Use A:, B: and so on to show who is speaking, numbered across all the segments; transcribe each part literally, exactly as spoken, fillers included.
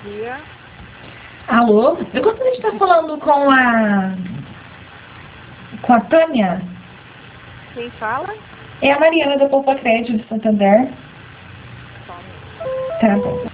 A: dia.
B: Alô? Eu gostaria de estar falando com a... com a Tânia.
A: Quem fala?
B: É a Mariana da Poupa Crédito de Santander.
A: Só um minuto.
B: Tá bom.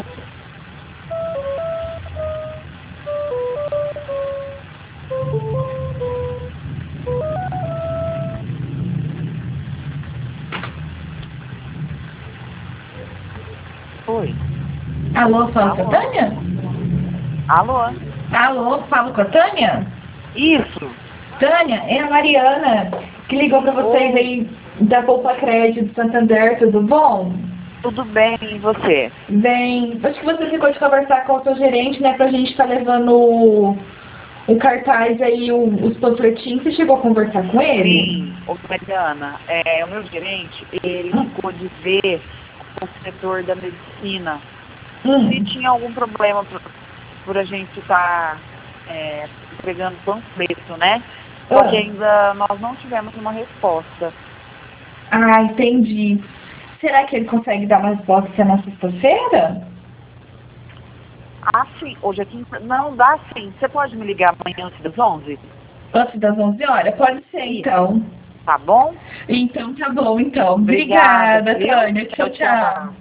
A: Oi.
B: Alô, falo com a
A: Alô?
B: Tânia?
A: Alô?
B: Alô, falo com a Tânia?
A: Isso.
B: Tânia, é a Mariana que ligou pra vocês
A: Oi.
B: aí da Poupa Crédito de Santander, tudo bom?
A: Tudo bem, e você?
B: Bem, acho que você ficou de conversar com o seu gerente, né, pra gente estar levando o, o cartaz aí, o, os panfletinhos. Você chegou a conversar com ele?
A: Sim, ô Mariana, é, o meu gerente, ele
B: Hum.
A: ficou de ver o setor da medicina.
B: Hum.
A: Se tinha algum problema por, por a gente estar é, entregando panfleto, né? Só que
B: Ah.
A: ainda nós não tivemos uma resposta.
B: Ah, entendi. Será que ele consegue dar uma resposta na sexta-feira?
A: Ah, sim, hoje é quinta. Não, dá sim. Você pode me ligar amanhã antes das onze?
B: Antes das onze horas? Pode ser,
A: Isso.
B: então.
A: Tá bom?
B: Então, tá bom, então.
A: Obrigada,
B: Obrigada,
A: viu?
B: Tânia. Tchau,
A: Tchau, tchau.
B: tchau.